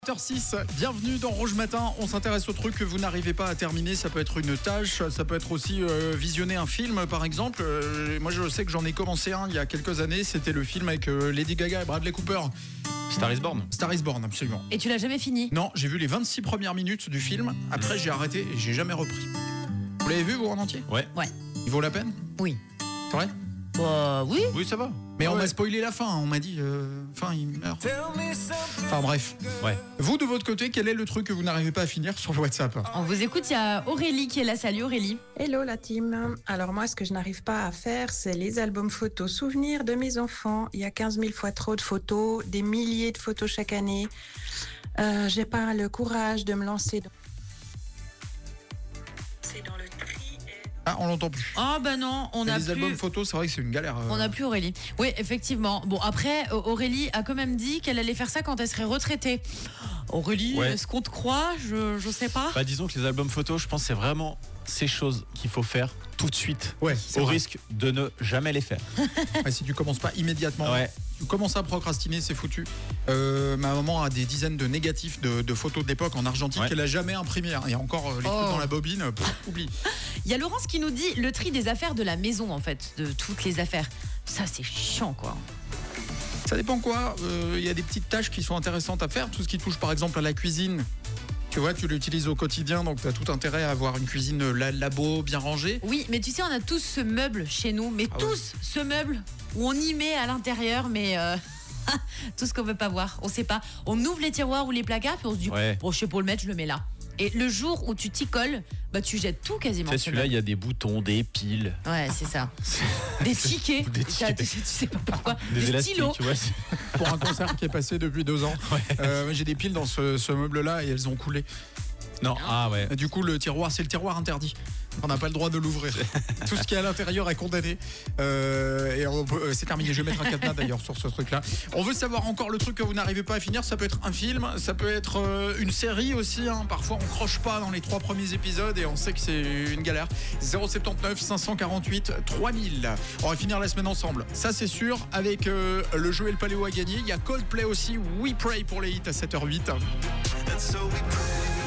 7h06, bienvenue dans Rouge Matin. On s'intéresse au truc que vous n'arrivez pas à terminer. Ça peut être une tâche, ça peut être aussi visionner un film par exemple. Moi je sais que j'en ai commencé un il y a quelques années. C'était le film avec Lady Gaga et Bradley Cooper. Star is Born. Star is Born, absolument. Et tu l'as jamais fini? Non, j'ai vu les 26 premières minutes du film. Après j'ai arrêté et j'ai jamais repris. Vous l'avez vu vous en entier? Ouais. Il vaut la peine? Oui. C'est vrai? Oui. Oui, ça va. Mais on m'a spoilé la fin, on m'a dit fin il meurt. Enfin bref. Ouais. Vous de votre côté, quel est le truc que vous n'arrivez pas à finir sur le WhatsApp? On vous écoute, il y a Aurélie qui est là. Salut Aurélie. Hello la team. Alors moi, ce que je n'arrive pas à faire, c'est les albums photos souvenirs de mes enfants. Il y a 15 000 fois trop de photos, des milliers de photos chaque année. J'ai pas le courage de me lancer dans le tri. Ah, on l'entend plus. Ah bah non, on a Les albums plus. photos, c'est vrai que c'est une galère. On n'a plus Aurélie. Oui, effectivement. Bon, après, Aurélie a quand même dit qu'elle allait faire ça quand elle serait retraitée. Aurélie, Ouais. est-ce qu'on te croit? Je sais pas. Bah, disons que les albums photos, je pense que c'est vraiment ces choses qu'il faut faire tout de suite. Ouais, Au vrai. risque de ne jamais les faire. Ouais, si tu commences pas immédiatement, Ouais. tu commences à procrastiner, c'est foutu. Ma maman a des dizaines de négatifs de photos de l'époque en argentique Ouais. qu'elle a jamais imprimé. Il y a encore les trucs dans la bobine, oublie. Il y a Laurence qui nous dit le tri des affaires de la maison, en fait, de toutes les affaires. Ça, c'est chiant, quoi. Ça dépend quoi. Il y a des petites tâches qui sont intéressantes à faire. Tout ce qui touche par exemple à la cuisine. Tu vois, tu l'utilises au quotidien, donc tu as tout intérêt à avoir une cuisine labo bien rangée. Oui, mais tu sais, on a tous ce meuble chez nous, mais Ah tous ce meuble où on y met à l'intérieur, mais tout ce qu'on veut pas voir, on sait pas. On ouvre les tiroirs ou les placards, puis on se dit, Ouais. bon, je sais pas le mettre, je le mets là. Et le jour où tu t'y colles, bah tu jettes tout quasiment. Tu sais, ce celui-là, il meuble. y a des boutons, des piles, Ouais, c'est ça. Des tickets. Des tickets. Tu sais pas pourquoi. des élastiques, stylos. tu vois. Pour un concert qui est passé depuis 2 ans. J'ai des piles dans ce meuble-là et elles ont coulé. Non, ah ouais. Du coup, le tiroir, c'est le tiroir interdit. On n'a pas le droit de l'ouvrir. Tout ce qui est à l'intérieur est condamné. C'est terminé. Je vais mettre un cadenas d'ailleurs sur ce truc-là. On veut savoir encore le truc que vous n'arrivez pas à finir. Ça peut être un film, ça peut être une série aussi. Parfois, on croche pas dans les 3 premiers épisodes et on sait que c'est une galère. 079 548 3000. On va finir la semaine ensemble. Ça, c'est sûr. Avec le jeu et le paléo à gagner. Il y a Coldplay aussi. We Pray pour les hits à 7h08. And so we pray.